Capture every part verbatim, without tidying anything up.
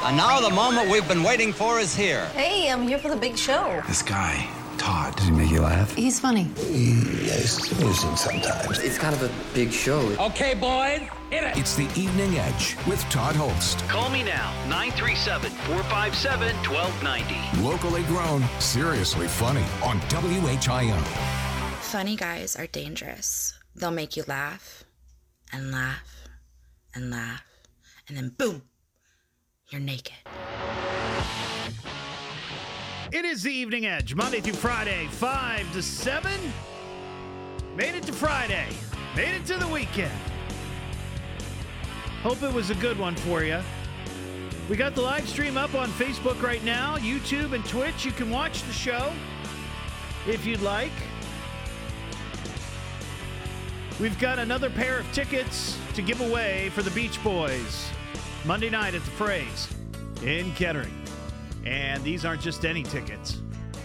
And now the moment we've been waiting for is here. Hey, I'm here for the big show. This guy, Todd, does he make you laugh? He's funny. He's amusing sometimes. It's kind of a big show. Okay, boys, hit it. It's the Evening Edge with Todd Holst. Call me now, nine three seven, four five seven, one two nine zero. Locally grown, seriously funny on W H I M. Funny guys are dangerous. They'll make you laugh and laugh and laugh, and then boom, you're naked. It is the Evening Edge, Monday through Friday, five to seven. Made it to Friday. Made it to the weekend. Hope it was a good one for you. We got the live stream up on Facebook right now, YouTube and Twitch. You can watch the show if you'd like. We've got another pair of tickets to give away for the Beach Boys Monday night at the Phrase in Kettering. And these aren't just any tickets.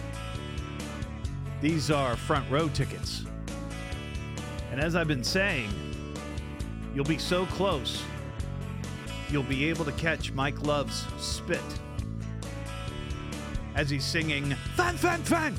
These are front row tickets. And as I've been saying, you'll be so close, you'll be able to catch Mike Love's spit as he's singing, "Fan, fan, fan."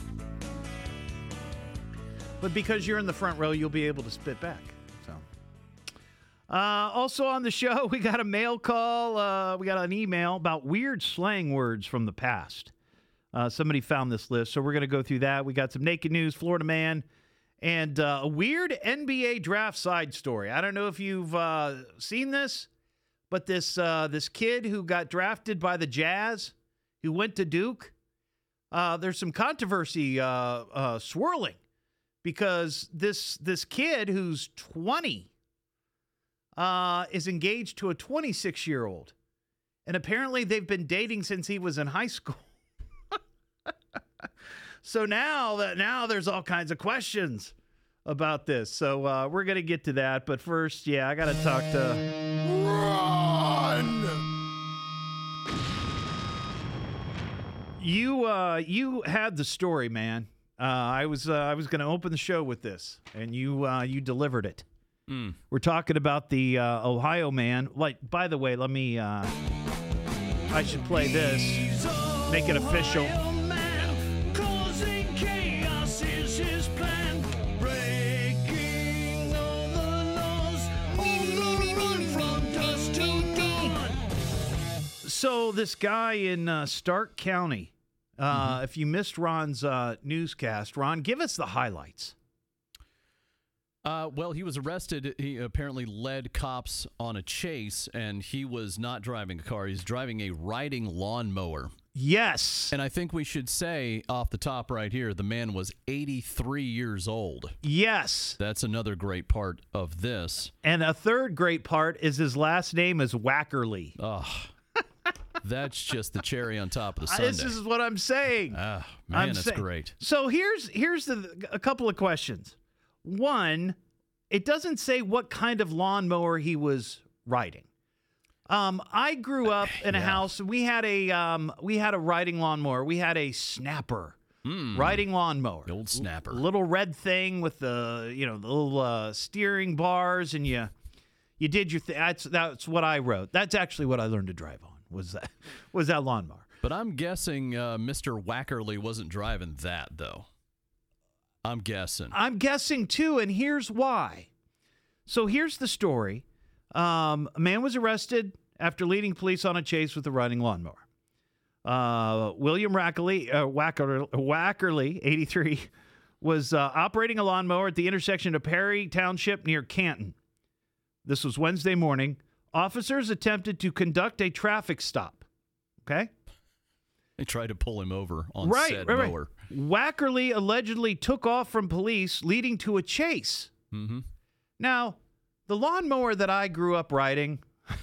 But because you're in the front row, you'll be able to spit back. So, uh, also on the show, we got a mail call. Uh, we got an email about weird slang words from the past. Uh, somebody found this list, so we're going to go through that. We got some naked news, Florida man, and uh, a weird N B A draft side story. I don't know if you've uh, seen this, but this uh, this kid who got drafted by the Jazz, who went to Duke, uh, there's some controversy uh, uh, swirling. Because this this kid who's twenty uh, is engaged to a twenty-six-year-old. And apparently they've been dating since he was in high school. So now that now there's all kinds of questions about this. So uh, we're going to get to that. But first, yeah, I got to talk to... Ron! You, uh, you had the story, man. Uh, I was uh, I was going to open the show with this, and you uh, you delivered it. Mm. We're talking about the uh, Ohio man. Like, by the way, let me. Uh, I should play this. Make it official. So this guy in uh, Stark County. Uh, mm-hmm. If you missed Ron's uh, newscast, Ron, give us the highlights. Uh, well, he was arrested. He apparently led cops on a chase, and he was not driving a car. He's driving a riding lawnmower. Yes. And I think we should say off the top right here, the man was eighty-three years old. Yes. That's another great part of this. And a third great part is his last name is Wackerly. Oh, that's just the cherry on top of the sundae. This is what I'm saying. Ah, man, I'm that's say- great. So here's here's the, a couple of questions. One, it doesn't say what kind of lawnmower he was riding. Um, I grew up in a yeah. house. We had a um, we had a riding lawnmower. We had a Snapper mm. riding lawnmower. The old Snapper, L- little red thing with the you know the little uh, steering bars, and you you did your thing. That's that's what I wrote. That's actually what I learned to drive on. Was that was that lawnmower? But I'm guessing uh, Mister Wackerly wasn't driving that though. I'm guessing. I'm guessing too, and here's why. So here's the story. Um, a man was arrested after leading police on a chase with a riding lawnmower. Uh, William Wackerly, uh, Wacker, Wackerly, eighty-three, was uh, operating a lawnmower at the intersection of Perry Township near Canton. This was Wednesday morning. Officers attempted to conduct a traffic stop. Okay? They tried to pull him over on right, said right, mower. Right. Wackerly allegedly took off from police, leading to a chase. Mm-hmm. Now, the lawnmower that I grew up riding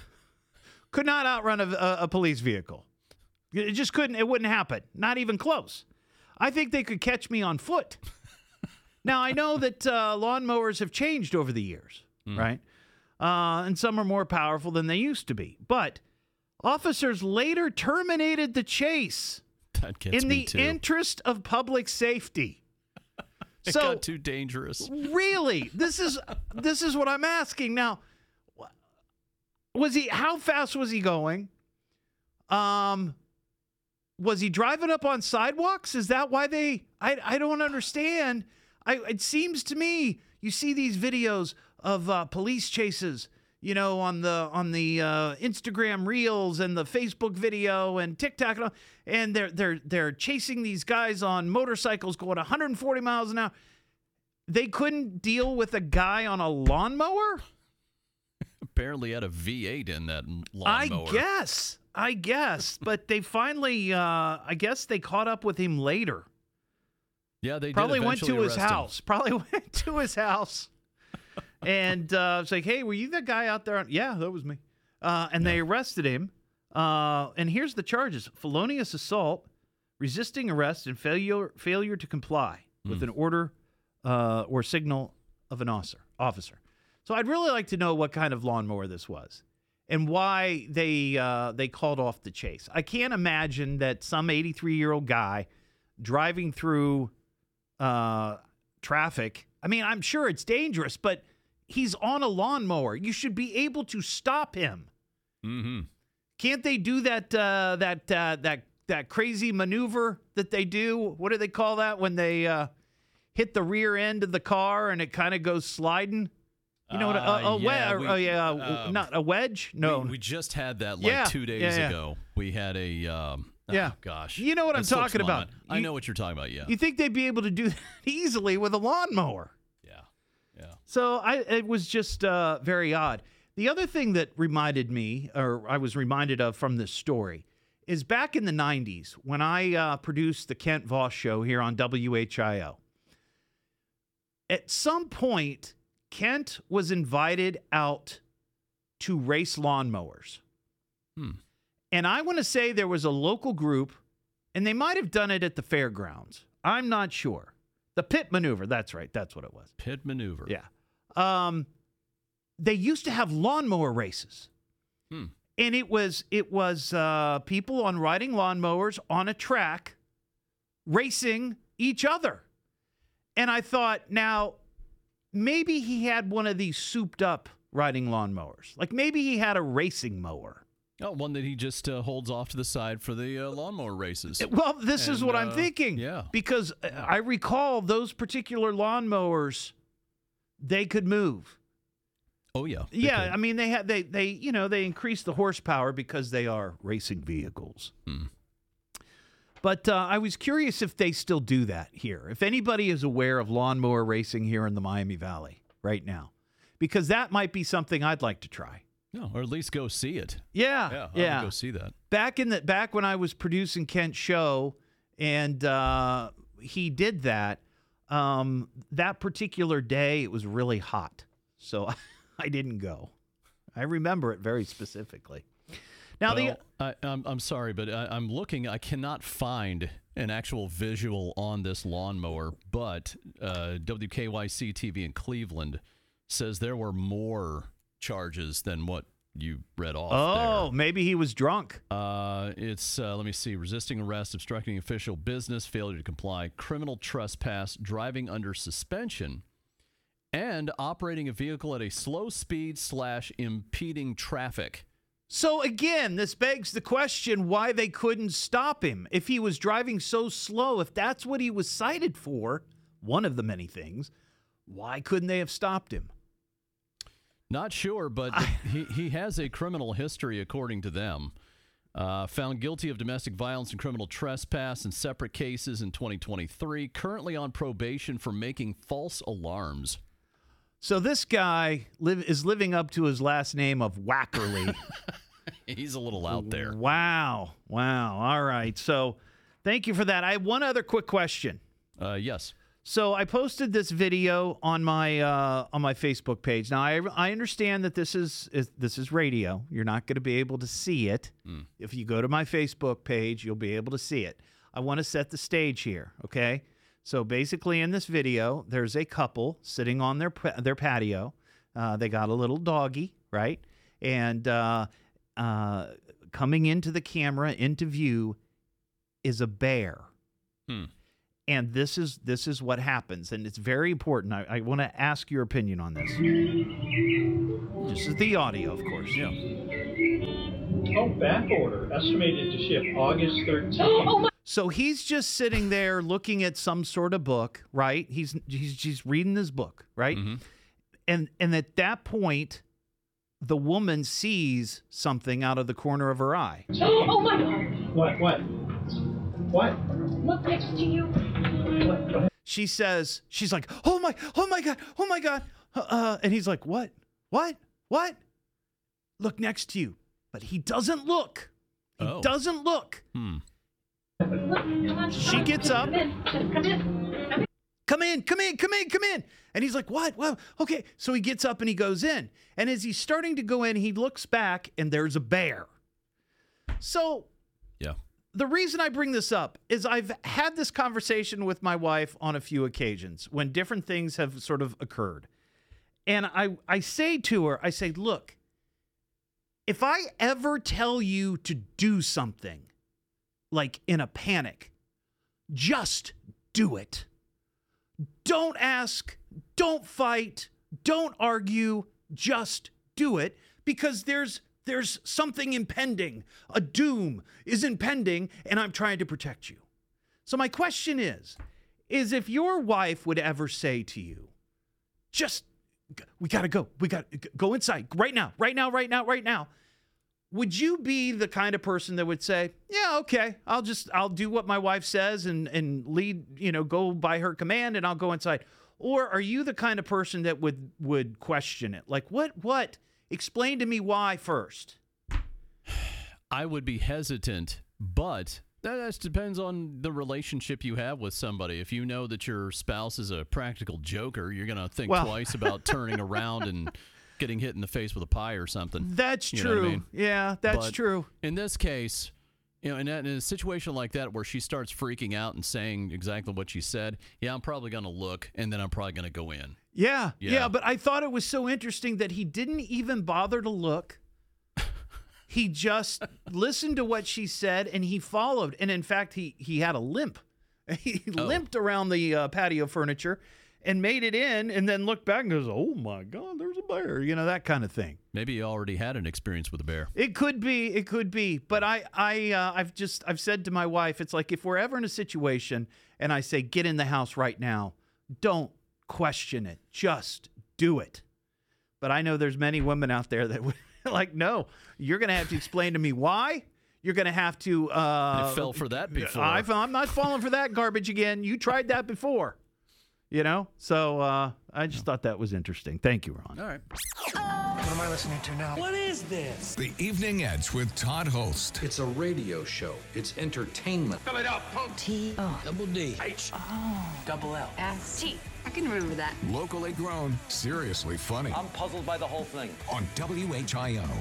could not outrun a, a, a police vehicle. It just couldn't. It wouldn't happen. Not even close. I think they could catch me on foot. Now, I know that uh, lawnmowers have changed over the years, mm. right? Uh, and some are more powerful than they used to be. But officers later terminated the chase that gets in me the too. interest of public safety. It so, got too dangerous. Really? This is this is what I'm asking now. Was he? How fast was he going? Um, was he driving up on sidewalks? Is that why they? I I don't understand. I it seems to me you see these videos of uh, police chases, you know, on the on the uh, Instagram reels and the Facebook video and TikTok, and, all, and they're they're they're chasing these guys on motorcycles going one hundred forty miles an hour. They couldn't deal with a guy on a lawnmower? Apparently had a V eight in that lawnmower. I guess. I guess. But they finally, uh, I guess they caught up with him later. Yeah, they Probably did went to eventually his arrest him. house. Probably went to his house. And uh, it's like, hey, were you that guy out there? Yeah, that was me. Uh, and yeah. They arrested him. Uh, and here's the charges. Felonious assault, resisting arrest, and failure failure to comply mm. with an order uh, or signal of an officer. officer. So I'd really like to know what kind of lawnmower this was and why they uh, they called off the chase. I can't imagine that some eighty-three-year-old guy driving through uh, traffic. I mean, I'm sure it's dangerous, but he's on a lawnmower. You should be able to stop him. Mm-hmm. Can't they do that uh, that uh, that that crazy maneuver that they do? What do they call that when they uh, hit the rear end of the car and it kind of goes sliding? You know what? A, a, Uh, yeah, we, we- oh, yeah, um, not a wedge. No, We, we just had that like Yeah, two days yeah, yeah. ago. We had a, um, oh, Yeah. gosh. You know what I'm It slips talking my about. mind. I You- know what you're talking about, yeah. you think they'd be able to do that easily with a lawnmower? yeah, yeah. So I, it was just uh, very odd. The other thing that reminded me, or I was reminded of from this story, is back in the nineties when I uh, produced the Kent Voss Show here on W H I O. At some point, Kent was invited out to race lawnmowers. Hmm. And I want to say there was a local group, and they might have done it at the fairgrounds. I'm not sure. The pit maneuver. That's right. That's what it was. Pit maneuver. Yeah. Um, they used to have lawnmower races. Hmm. And it was it was uh, people on riding lawnmowers on a track racing each other. And I thought, now, maybe he had one of these souped up riding lawnmowers. Like maybe he had a racing mower. Oh, one that he just uh, holds off to the side for the uh, lawnmower races. Well, this is And, what I'm uh, thinking. yeah. Because I recall those particular lawnmowers, they could move. Oh, yeah. they Yeah, could. I mean they had they they you know they increase the horsepower because they are racing vehicles. Hmm. But uh, I was curious if they still do that here. If anybody is aware of lawnmower racing here in the Miami Valley right now, because that might be something I'd like to try. No, or at least go see it. Yeah, Yeah, I yeah. would go see that. Back in the back when I was producing Kent's show, and uh, he did that. Um, that particular day, it was really hot, so I didn't go. I remember it very specifically. Now Well, I, I'm, I'm sorry, but I, I'm looking. I cannot find an actual visual on this lawnmower, but uh, W K Y C T V in Cleveland says there were more charges than what you read off oh, there. maybe he was drunk. Uh, it's, uh, let me see, resisting arrest, obstructing official business, failure to comply, criminal trespass, driving under suspension, and operating a vehicle at a slow speed slash impeding traffic. So again, this begs the question why they couldn't stop him. If he was driving so slow, if that's what he was cited for, one of the many things, why couldn't they have stopped him? Not sure, but he, he has a criminal history, according to them. Uh, found guilty of domestic violence and criminal trespass in separate cases in twenty twenty-three. Currently on probation for making false alarms. So this guy live, is living up to his last name of Wackerly. He's a little out there. Wow. Wow. All right. So thank you for that. I have one other quick question. Uh, yes. So I posted this video on my uh, on my Facebook page. Now I I understand that this is, is this is radio. You're not going to be able to see it. Mm. If you go to my Facebook page, you'll be able to see it. I want to set the stage here, okay? So basically, in this video, there's a couple sitting on their pa- their patio. Uh, they got a little doggy, right? And uh, uh, coming into the camera, into view, is a bear. Hmm. And this is this is what happens, and it's very important. I, I want to ask your opinion on this. This is the audio, of course. Yeah. Oh, back order. Estimated to ship August thirteenth. Oh, my. So he's just sitting there looking at some sort of book, right? He's he's just reading his book, right? Mm-hmm. And and at that point, the woman sees something out of the corner of her eye. Oh my God! What? What? What? Look next to you. What? What? She says, she's like, oh my, oh my God, oh my God. Uh, and he's like, what? What? What? Look next to you. But he doesn't look. He Oh. doesn't look. Hmm. Look, come on, She come on. gets up. Come in. Come in. Come in. Come in, come in, come in, come in. And he's like, what? Well, okay. So he gets up and he goes in. And as he's starting to go in, he looks back and there's a bear. So Yeah. the reason I bring this up is I've had this conversation with my wife on a few occasions when different things have sort of occurred. And I, I say to her, I say, look, if I ever tell you to do something, like in a panic, just do it. Don't ask, don't fight, don't argue, just do it, because there's there's something impending. A doom is impending, and I'm trying to protect you. So my question is, is if your wife would ever say to you, just, we got to go, we got to go inside right now, right now, right now, right now, would you be the kind of person that would say, yeah, okay, I'll just, I'll do what my wife says and, and lead, you know, go by her command and I'll go inside? Or are you the kind of person that would, would question it? Like, what, what? Explain to me why first. I would be hesitant, but that just depends on the relationship you have with somebody. If you know that your spouse is a practical joker, you're going to think Well. twice about turning around and getting hit in the face with a pie or something. That's You know what I true. mean? Yeah, that's But true. In this case, you know, in, that, in a situation like that where she starts freaking out and saying exactly what she said, yeah, I'm probably going to look, and then I'm probably going to go in. Yeah, yeah, Yeah. but I thought it was so interesting that he didn't even bother to look. He just listened to what she said and he followed. And in fact, he he had a limp. He Oh. limped around the uh, patio furniture and made it in, and then looked back and goes, "Oh my God, there's a bear!" You know, that kind of thing. Maybe you already had an experience with a bear. It could be, it could be, but I, I, uh, I've just, I've said to my wife, it's like if we're ever in a situation and I say, "Get in the house right now," don't question it, just do it. But I know there's many women out there that would like, no, you're going to have to explain to me why. You're going to have to. Uh, I fell for that before. I've, I'm not falling for that garbage again. You tried that before. You know, so uh, I just thought that was interesting. Thank you, Ron. All right. What am I listening to now? What is this? The Evening Edge with Todd Holst. It's a radio show. It's entertainment. Fill it up. T O Double D. H. Double L. S T. I can remember that. Locally grown, seriously funny. I'm puzzled by the whole thing. On W H I O.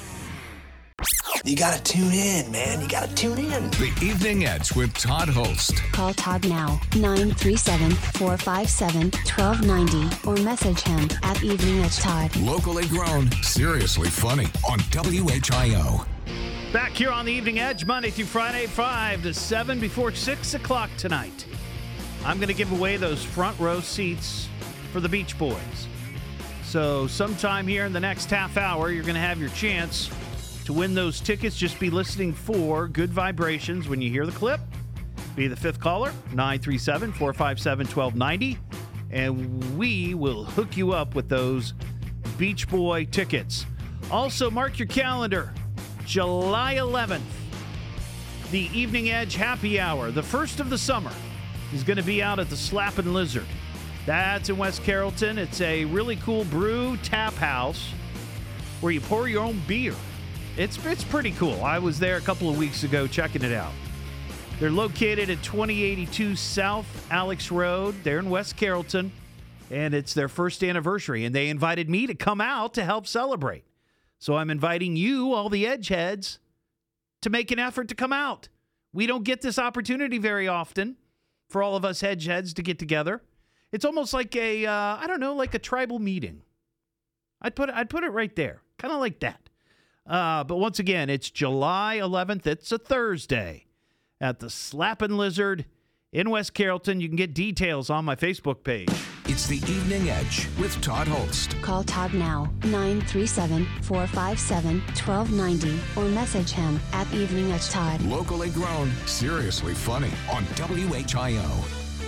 You gotta tune in, man. You gotta tune in. The Evening Edge with Todd Holst. Call Todd now, nine three seven, four five seven, one two nine zero, or message him at Evening Edge Todd. Locally grown, seriously funny. On W H I O. Back here on the Evening Edge, Monday through Friday, five to seven before six o'clock tonight. I'm going to give away those front row seats for the Beach Boys. So sometime here in the next half hour, you're going to have your chance to win those tickets. Just be listening for Good Vibrations when you hear the clip. Be the fifth caller, nine three seven, four five seven, one two nine zero, and we will hook you up with those Beach Boy tickets. Also, mark your calendar. July eleventh, the Evening Edge Happy Hour, the first of the summer, is going to be out at the Slappin' Lizard. That's in West Carrollton. It's a really cool brew tap house where you pour your own beer. It's it's pretty cool. I was there a couple of weeks ago checking it out. They're located at twenty eighty-two South Alex Road. They're in West Carrollton, and it's their first anniversary, and they invited me to come out to help celebrate. So I'm inviting you, all the Edgeheads, to make an effort to come out. We don't get this opportunity very often for all of us Edgeheads to get together. It's almost like a, uh, I don't know, like a tribal meeting. I'd put it, I'd put it right there, kind of like that. Uh, but once again, it's July eleventh. It's a Thursday at the Slappin' Lizard in West Carrollton. You can get details on my Facebook page. It's the Evening Edge with Todd Holst. Call Todd now, nine three seven, four five seven, one two nine zero, or message him at Evening Edge Todd. Locally grown, seriously funny on W H I O.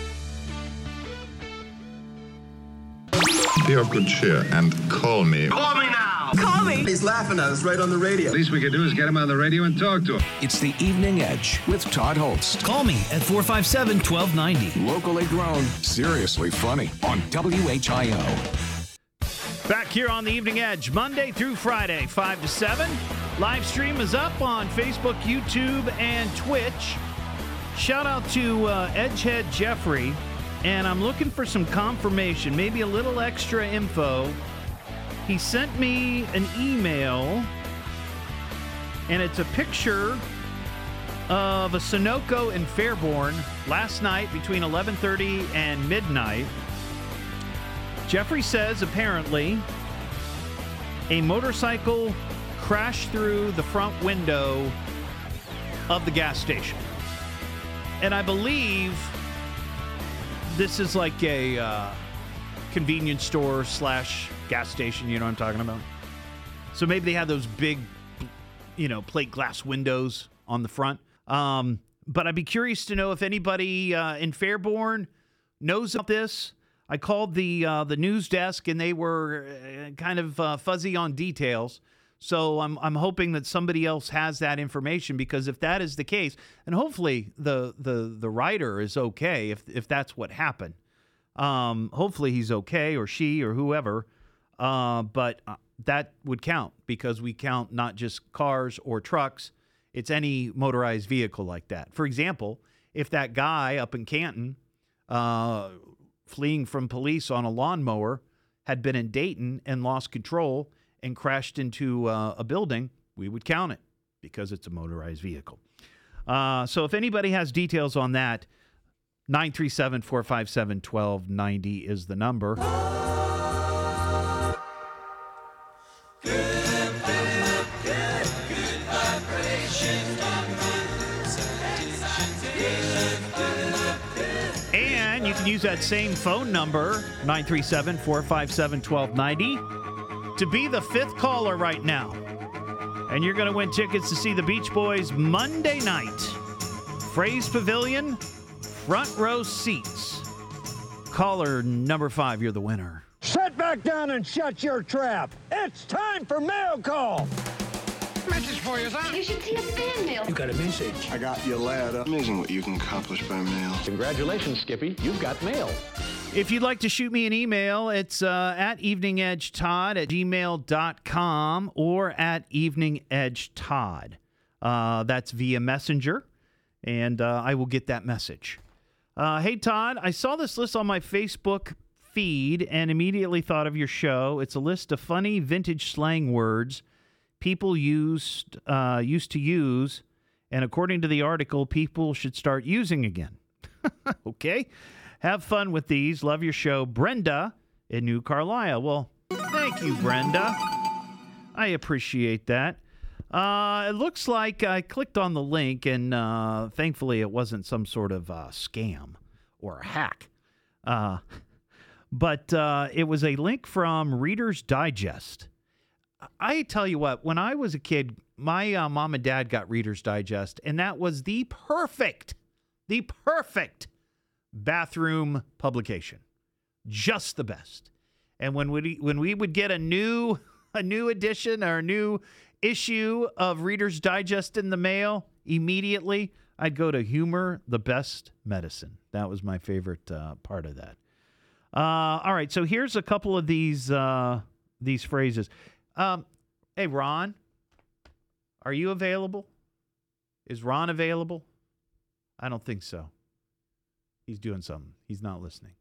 Be of good cheer and call me. Call me now! Call me! He's laughing at us right on the radio. Least we could do is get him on the radio and talk to him. It's the Evening Edge with Todd Holst. Call me at four five seven, one two nine zero. Locally grown, seriously funny on W H I O. Back here on the Evening Edge, Monday through Friday, five to seven. Live stream is up on Facebook, YouTube, and Twitch. Shout out to uh, Edgehead Jeffrey. And I'm looking for some confirmation, maybe a little extra info. He sent me an email, and it's a picture of a Sunoco in Fairborn last night between eleven thirty and midnight. Jeffrey says apparently a motorcycle crashed through the front window of the gas station. And I believe this is like a uh, convenience store slash gas station, you know what I'm talking about? So maybe they have those big, you know, plate glass windows on the front. Um, but I'd be curious to know if anybody uh, in Fairborn knows about this. I called the uh, the news desk, and they were uh, kind of uh, fuzzy on details. So I'm I'm hoping that somebody else has that information, because if that is the case, and hopefully the the the writer is okay if if that's what happened. Um, hopefully he's okay, or she, or whoever. Uh, but uh, that would count, because we count not just cars or trucks. It's any motorized vehicle like that. For example, if that guy up in Canton, uh, fleeing from police on a lawnmower, had been in Dayton and lost control and crashed into uh, a building, we would count it because it's a motorized vehicle. Uh, so if anybody has details on that, nine three seven, four five seven, one two nine zero is the number. And you can use that same phone number, nine three seven, four five seven, one two nine zero, to be the fifth caller right now. And you're going to win tickets to see the Beach Boys Monday night. Fraze Pavilion, front row seats. Caller number five, you're the winner. Sit back down and shut your trap. It's time for mail call. Message for you, son. You should see a fan mail. You got a message. I got your letter. Amazing what you can accomplish by mail. Congratulations, Skippy. You've got mail. If you'd like to shoot me an email, it's uh, at eveningedgetodd at gmail dot com or at eveningedgetodd. Uh, that's via Messenger, and uh, I will get that message. Uh, hey, Todd, I saw this list on my Facebook feed and immediately thought of your show. It's a list of funny vintage slang words people used uh, used to use, and according to the article, people should start using again. Okay? Have fun with these. Love your show. Brenda in New Carlisle. Well, thank you, Brenda. I appreciate that. Uh, it looks like I clicked on the link, and uh, thankfully it wasn't some sort of uh, scam or a hack. Uh, but uh, it was a link from Reader's Digest. I tell you what, when I was a kid, my uh, mom and dad got Reader's Digest, and that was the perfect, the perfect bathroom publication. Just the best. And when we when we would get a new a new edition or a new issue of Reader's Digest in the mail, immediately I'd go to Humor the Best Medicine. That was my favorite uh, part of that. Uh, all right, so here's a couple of these uh, these phrases. Um, hey, Ron, are you available? Is Ron available? I don't think so. He's doing something. He's not listening.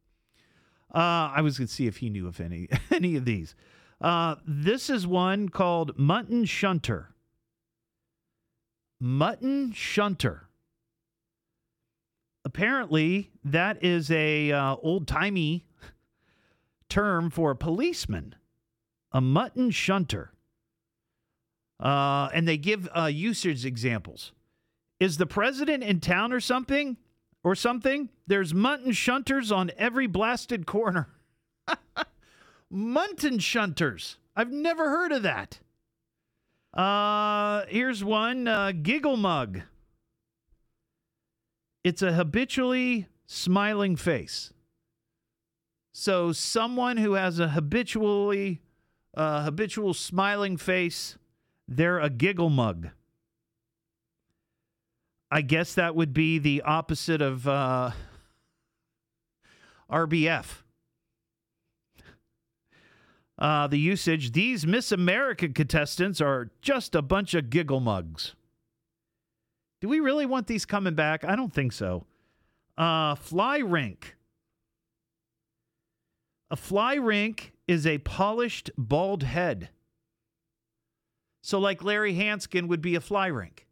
Uh, I was going to see if he knew of any any of these. Uh, this is one called Mutton Shunter. Mutton Shunter. Apparently, that is a uh, old-timey term for a policeman. A mutton shunter. Uh, and they give uh, usage examples. Is the president in town or something? Or something? There's mutton shunters on every blasted corner. Muntin shunters. I've never heard of that. Uh, here's one, uh, giggle mug. It's a habitually smiling face. So someone who has a habitually uh, habitual smiling face, they're a giggle mug. I guess that would be the opposite of uh, R B F. Uh, the usage, these Miss America contestants are just a bunch of giggle mugs. Do we really want these coming back? I don't think so. Uh, fly rink. A fly rink is a polished bald head. So like Larry Hanskin would be a fly rink.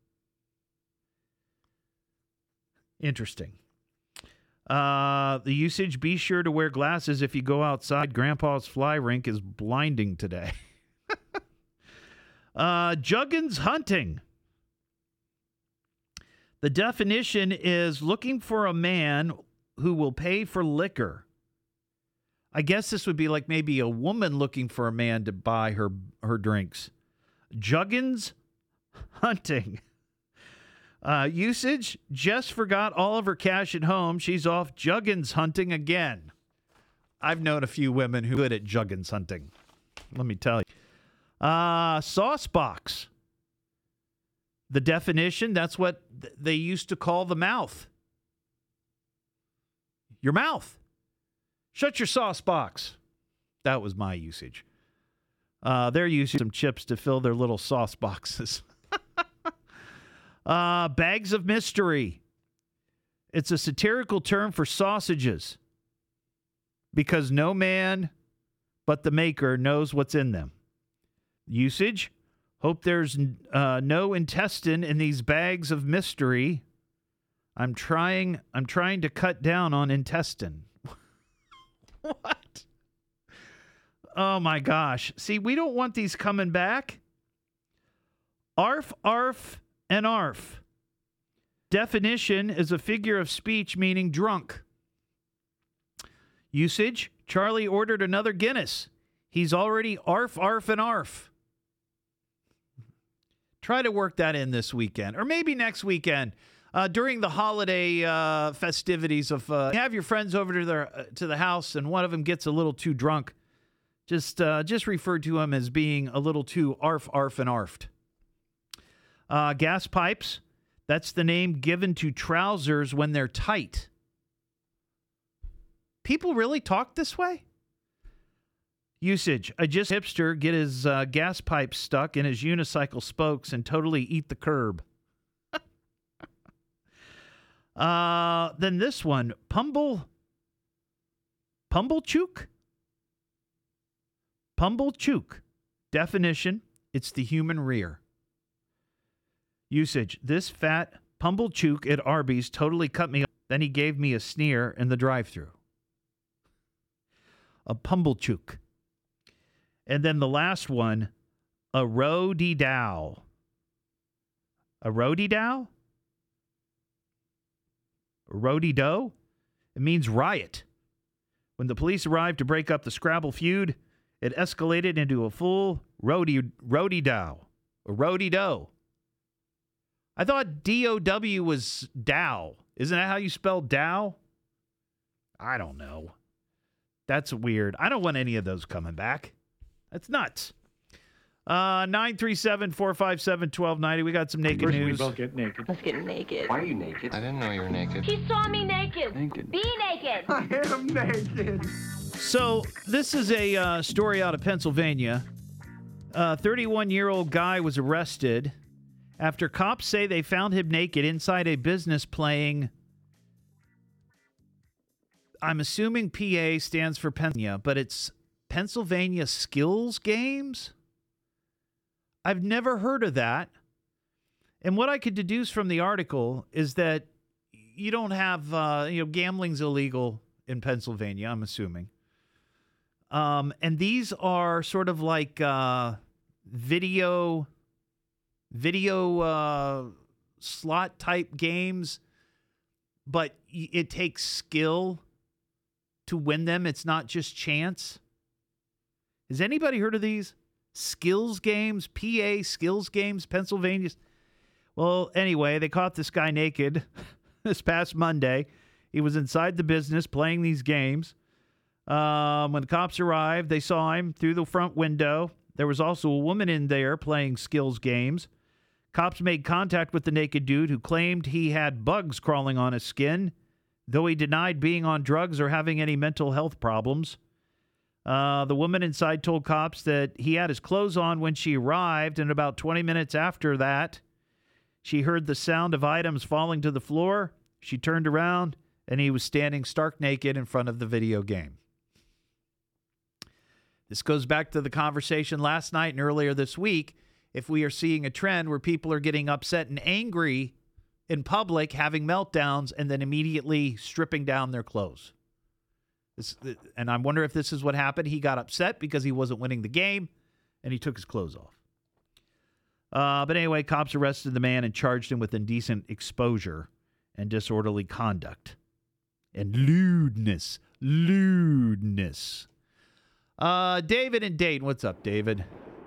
Interesting. Uh, the usage, be sure to wear glasses if you go outside. Grandpa's fly rink is blinding today. uh, Juggins hunting. The definition is looking for a man who will pay for liquor. I guess this would be like maybe a woman looking for a man to buy her, her drinks. Juggins hunting. Uh, usage, Jess forgot all of her cash at home. She's off juggins hunting again. I've known a few women who are good at juggins hunting. Let me tell you. Uh, sauce box. The definition, that's what th- they used to call the mouth. Your mouth. Shut your sauce box. That was my usage. Uh, they're using some chips to fill their little sauce boxes. Uh, bags of mystery. It's a satirical term for sausages because no man but the maker knows what's in them. Usage. Hope there's uh, no intestine in these bags of mystery. I'm trying. I'm trying to cut down on intestine. What? Oh my gosh! See, we don't want these coming back. Arf, arf. And arf. Definition is a figure of speech meaning drunk. Usage, Charlie ordered another Guinness. He's already arf, arf, and arf. Try to work that in this weekend. Or maybe next weekend uh, during the holiday uh, festivities of uh, have your friends over to their uh, to the house and one of them gets a little too drunk. Just, uh, just refer to him as being a little too arf, arf, and arfed. Uh, gas pipes, that's the name given to trousers when they're tight. People really talk this way? Usage, I just hipster get his uh, gas pipe stuck in his unicycle spokes and totally eat the curb. uh, then this one, Pumble, Pumblechook? Pumblechook. Definition, it's the human rear. Usage, this fat Pumblechook at Arby's totally cut me off. Then he gave me a sneer in the drive-thru. A Pumblechook. And then the last one, a roady-dow. A roady-dow? A roady-doe? It means riot. When the police arrived to break up the Scrabble feud, it escalated into a full roady, roady-dow. A roady-doe. I thought D O W was Dow. Isn't that how you spell Dow? I don't know. That's weird. I don't want any of those coming back. That's nuts. Uh, nine three seven, four five seven, one two nine zero. We got some naked First news. we both get naked. Let's get naked. Why are you naked? I didn't know you were naked. He saw me naked. Naked. Be naked. I am naked. So this is a uh, story out of Pennsylvania. A thirty-one-year-old guy was arrested after cops say they found him naked inside a business playing, I'm assuming P A stands for Pennsylvania, but it's Pennsylvania Skills Games? I've never heard of that. And what I could deduce from the article is that you don't have, uh, you know, gambling's illegal in Pennsylvania, I'm assuming. Um, and these are sort of like uh, video... video uh, slot type games, but it takes skill to win them. It's not just chance. Has anybody heard of these skills games? P A skills games, Pennsylvania. Well, anyway, they caught this guy naked this past Monday. He was inside the business playing these games. Um, when the cops arrived, they saw him through the front window. There was also a woman in there playing skills games. Cops made contact with the naked dude who claimed he had bugs crawling on his skin, though he denied being on drugs or having any mental health problems. Uh, the woman inside told cops that he had his clothes on when she arrived, and about twenty minutes after that, she heard the sound of items falling to the floor. She turned around, and he was standing stark naked in front of the video game. This goes back to the conversation last night and earlier this week. If we are seeing a trend where people are getting upset and angry in public, having meltdowns, and then immediately stripping down their clothes. This, and I wonder if this is what happened. He got upset because he wasn't winning the game, and he took his clothes off. Uh, but anyway, cops arrested the man and charged him with indecent exposure and disorderly conduct. And lewdness. Lewdness. Uh, David in Dayton. What's up, David?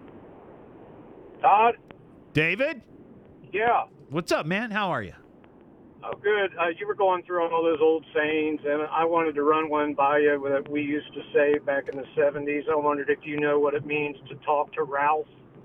Todd? David? Yeah. What's up, man? How are you? Oh, good. Uh, you were going through all those old sayings, and I wanted to run one by you that we used to say back in the seventies. I wondered if you know what it means to talk to Ralph.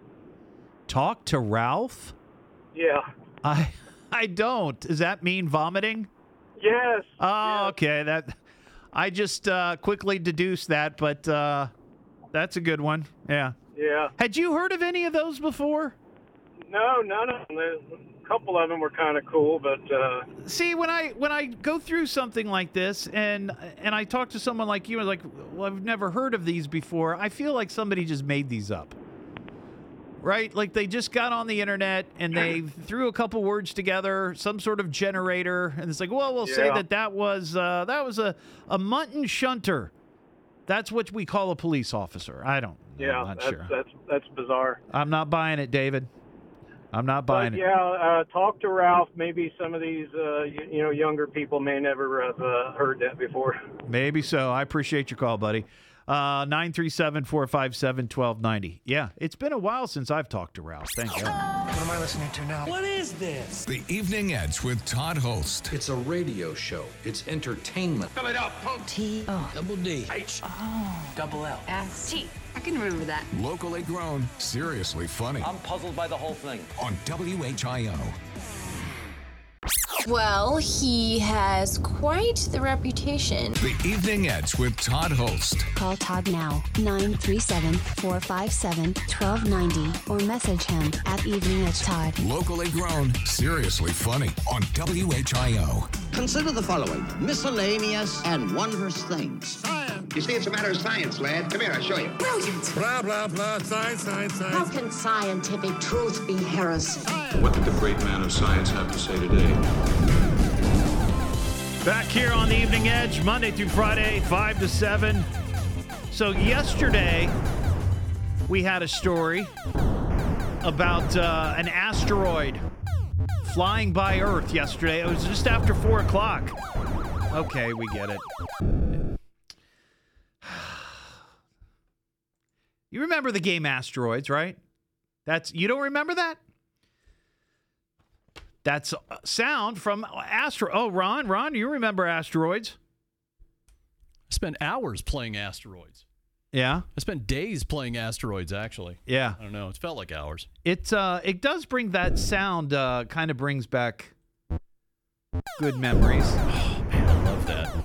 Talk to Ralph? Yeah. I I don't. Does that mean vomiting? Yes. Oh, yes. Okay. That I just uh, quickly deduced that, but uh, that's a good one. Yeah. Yeah. Had you heard of any of those before? No, none of them. A couple of them were kind of cool, but uh... see, when I when I go through something like this, and and I talk to someone like you, and like, well, I've never heard of these before. I feel like somebody just made these up, right? Like they just got on the internet and they threw a couple words together, some sort of generator, and it's like, well, we'll yeah. say that that was uh, that was a a Munton shunter. That's what we call a police officer. I don't. Yeah, I'm not that's, sure. that's that's bizarre. I'm not buying it, David. I'm not buying but, it. Yeah, uh, talk to Ralph. Maybe some of these, uh, you, you know, younger people may never have uh, heard that before. Maybe so. I appreciate your call, buddy. Uh, nine three seven, four five seven, one two nine zero. Yeah, it's been a while since I've talked to Ralph. Thank God. What am I listening to now? What is this? The Evening Edge with Todd Holst. It's a radio show. It's entertainment. Fill it up, punk. T O Double D H Oh double L S T. I can remember that. Locally grown, seriously funny. I'm puzzled by the whole thing. On W H I O. Well, he has quite the reputation. The Evening Edge with Todd Holst. Call Todd now, nine three seven, four five seven, one two nine zero, or message him at Evening Edge Todd. Locally grown, seriously funny. On W H I O. Consider the following miscellaneous and wondrous things. Science. You see, it's a matter of science, lad. Come here, I'll show you. Brilliant. Blah, blah, blah. Science, science, science. How can scientific truth be heresy? What did the great man of science have to say today? Back here on the Evening Edge, Monday through Friday, five to seven. So yesterday, we had a story about uh, an asteroid flying by Earth yesterday. It was just after four o'clock. Okay, we get it. You remember the game Asteroids, right? That's you don't remember that? That's sound from Astro. Oh, Ron, Ron, you remember Asteroids? I spent hours playing Asteroids. Yeah, I spent days playing Asteroids. Actually, yeah. I don't know. It felt like hours. It uh, it does bring that sound. Uh, kind of brings back good memories. Oh man, I love that.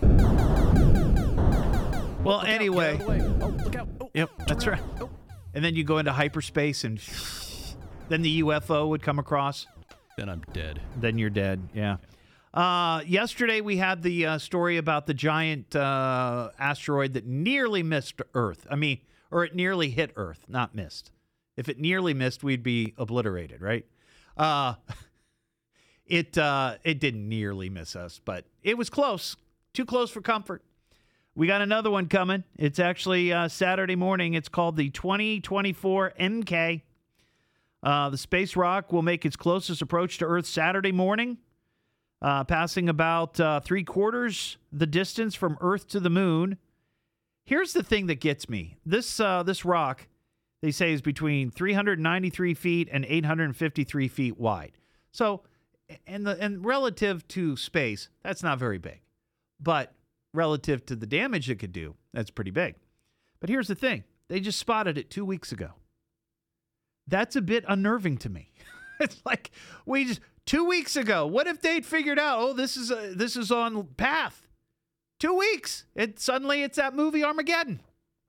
Well, look anyway. Out, oh, look out. Oh, yep, that's right. Oh. And then you go into hyperspace, and then the U F O would come across. Then I'm dead. Then you're dead, yeah. Uh, yesterday, we had the uh, story about the giant uh, asteroid that nearly missed Earth. I mean, or it nearly hit Earth, not missed. If it nearly missed, we'd be obliterated, right? Uh, it uh, it didn't nearly miss us, but it was close. Too close for comfort. We got another one coming. It's actually uh, Saturday morning. It's called the twenty twenty-four M K. Uh, the space rock will make its closest approach to Earth Saturday morning. uh, passing about uh, three quarters the distance from Earth to the moon. Here's the thing that gets me. This uh, this rock, they say, is between three hundred ninety-three feet and eight hundred fifty-three feet wide. So, and the and relative to space, that's not very big. But relative to the damage it could do, that's pretty big. But here's the thing. They just spotted it two weeks ago. That's a bit unnerving to me. It's like, we just, two weeks ago, what if they'd figured out, oh, this is a, this is on path? Two weeks. It suddenly it's that movie Armageddon.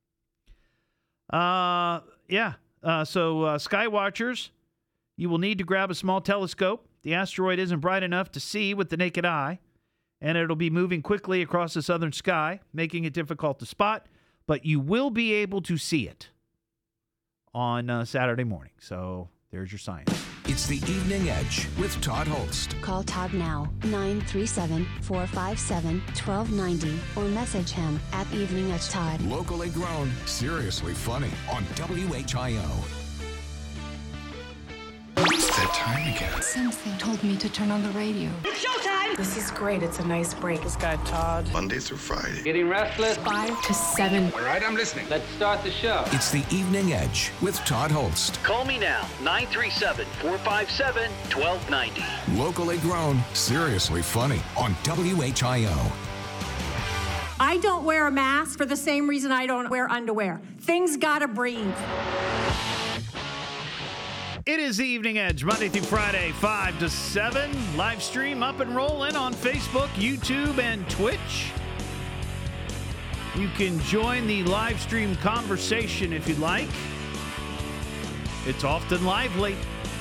Uh, yeah. Uh, so uh, sky watchers, you will need to grab a small telescope. The asteroid isn't bright enough to see with the naked eye, and it'll be moving quickly across the southern sky, making it difficult to spot, but you will be able to see it on uh, Saturday morning. So there's your science. It's the Evening Edge with Todd Holst. Call Todd now, nine three seven, four five seven, one two nine zero, or message him at Evening Edge Todd. Locally grown, seriously funny on W H I O. It's that time again. Something told me to turn on the radio. It's showtime! This is great. It's a nice break. This guy, Todd. Monday through Friday. Getting restless? Five to seven. All right, I'm listening. Let's start the show. It's the Evening Edge with Todd Holst. Call me now, nine three seven, four five seven, one two nine zero. Locally grown, seriously funny on W H I O. I don't wear a mask for the same reason I don't wear underwear. Things gotta breathe. It is the Evening Edge, Monday through Friday, five to seven. Live stream up and rolling on Facebook, YouTube, and Twitch. You can join the live stream conversation if you'd like. It's often lively.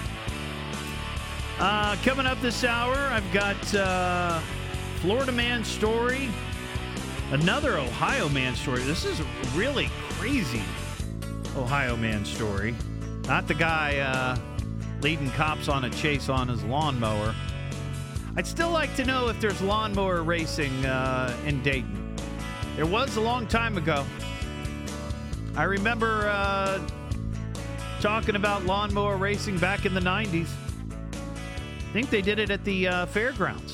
Uh, coming up this hour, I've got uh, Florida man story, another Ohio man story. This is a really crazy Ohio man story. Not the guy uh, leading cops on a chase on his lawnmower. I'd still like to know if there's lawnmower racing uh, in Dayton. There was a long time ago. I remember uh, talking about lawnmower racing back in the nineties. I think they did it at the uh, fairgrounds.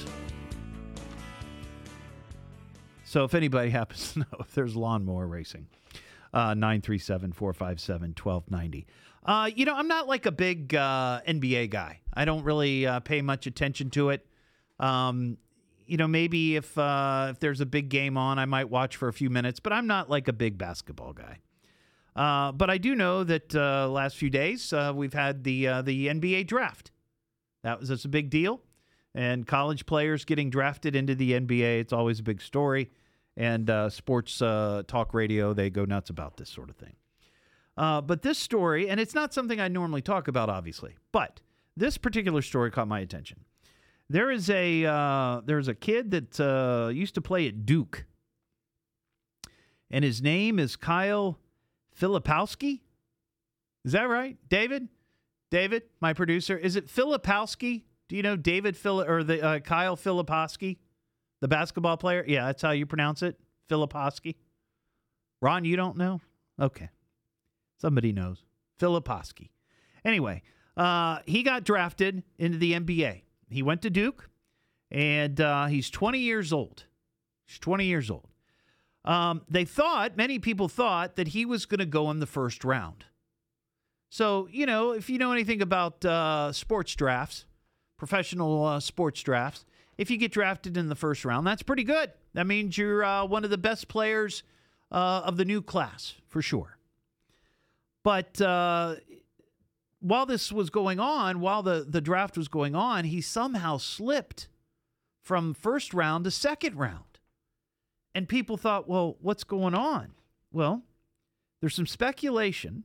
So if anybody happens to know if there's lawnmower racing, uh, nine three seven, four five seven, one two nine zero. Uh, you know, I'm not like a big uh, N B A guy. I don't really uh, pay much attention to it. Um, you know, maybe if uh, if there's a big game on, I might watch for a few minutes, but I'm not like a big basketball guy. Uh, but I do know that uh, last few days uh, we've had the uh, the N B A draft. That was that's a big deal, and college players getting drafted into the N B A. It's always a big story, and uh, sports uh, talk radio, they go nuts about this sort of thing. Uh, but this story, and it's not something I normally talk about, obviously, but this particular story caught my attention. There is a uh, there's a kid that uh, used to play at Duke, and his name is Kyle Filipowski. Is that right, David? David, my producer, is it Filipowski? Do you know David Phil or the uh, Kyle Filipowski, the basketball player? Yeah, that's how you pronounce it, Filipowski. Ron, you don't know? Okay. Somebody knows. Filipowski. Anyway, uh, he got drafted into the N B A. He went to Duke, and uh, he's twenty years old. He's twenty years old. Um, they thought, many people thought, that he was going to go in the first round. So, you know, if you know anything about uh, sports drafts, professional uh, sports drafts, if you get drafted in the first round, that's pretty good. That means you're uh, one of the best players uh, of the new class, for sure. But uh, while this was going on, while the, the draft was going on, he somehow slipped from first round to second round. And people thought, well, what's going on? Well, there's some speculation